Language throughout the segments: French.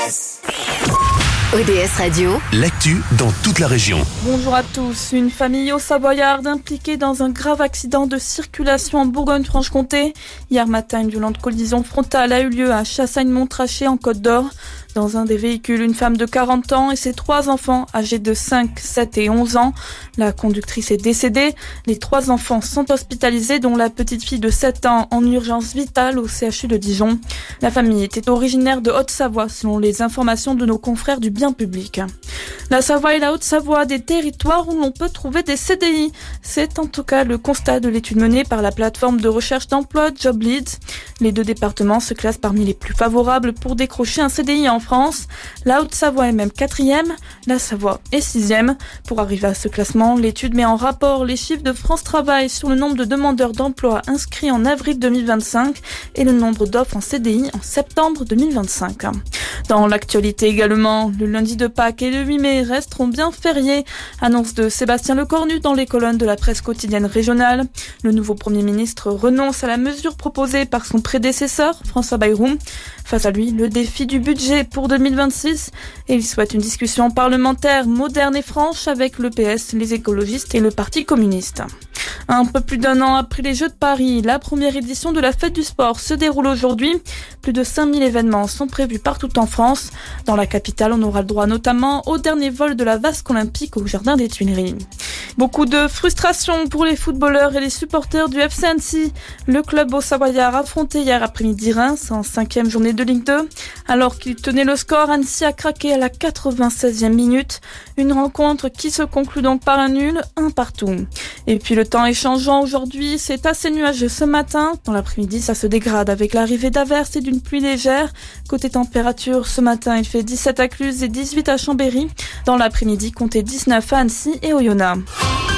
ODS Radio, l'actu dans toute la région. Bonjour à tous. Une famille haut-savoyarde impliquée dans un grave accident de circulation en Bourgogne-Franche-Comté. Hier matin, une violente collision frontale a eu lieu à Chassagne-Montrachet en Côte d'Or. Dans un des véhicules, une femme de 40 ans et ses 3 enfants âgés de 5, 7 et 11 ans. La conductrice est décédée. Les 3 enfants sont hospitalisés, dont la petite fille de 7 ans en urgence vitale au CHU de Dijon. La famille était originaire de Haute-Savoie, selon les informations de nos confrères du Bien public. La Savoie et la Haute-Savoie, des territoires où l'on peut trouver des CDI. C'est en tout cas le constat de l'étude menée par la plateforme de recherche d'emploi JobLeads. Les 2 départements se classent parmi les plus favorables pour décrocher un CDI en France. La Haute-Savoie est même 4e, la Savoie est 6e. Pour arriver à ce classement, l'étude met en rapport les chiffres de France Travail sur le nombre de demandeurs d'emploi inscrits en avril 2025 et le nombre d'offres en CDI en septembre 2025. Dans l'actualité également, le lundi de Pâques et le 8 mai resteront bien fériés. Annonce de Sébastien Lecornu dans les colonnes de la presse quotidienne régionale. Le nouveau Premier ministre renonce à la mesure proposée par son prédécesseur, François Bayrou. Face à lui, le défi du budget pour 2026 et il souhaite une discussion parlementaire moderne et franche avec le PS, les écologistes et le Parti communiste. Un peu plus d'1 an après les Jeux de Paris, la première édition de la Fête du Sport se déroule aujourd'hui. Plus de 5000 événements sont prévus partout en France. Dans la capitale, on aura le droit notamment au dernier vol de la vasque olympique au Jardin des Tuileries. Beaucoup de frustration pour les footballeurs et les supporters du FC Annecy. Le club haut-savoyard affrontait hier après-midi Reims en 5e journée de Ligue 2. Alors qu'il tenait le score, Annecy a craqué à la 96e minute. Une rencontre qui se conclut donc par un nul, 1 partout. Et puis le temps est changeant aujourd'hui, c'est assez nuageux ce matin. Dans l'après-midi, ça se dégrade avec l'arrivée d'averses et d'une pluie légère. Côté température, ce matin, il fait 17 à Cluses et 18 à Chambéry. Dans l'après-midi, comptez 19 à Annecy et Oyonnax.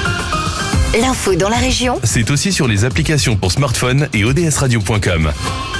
l'info dans la région, C'est aussi sur les applications pour smartphone et odsradio.com.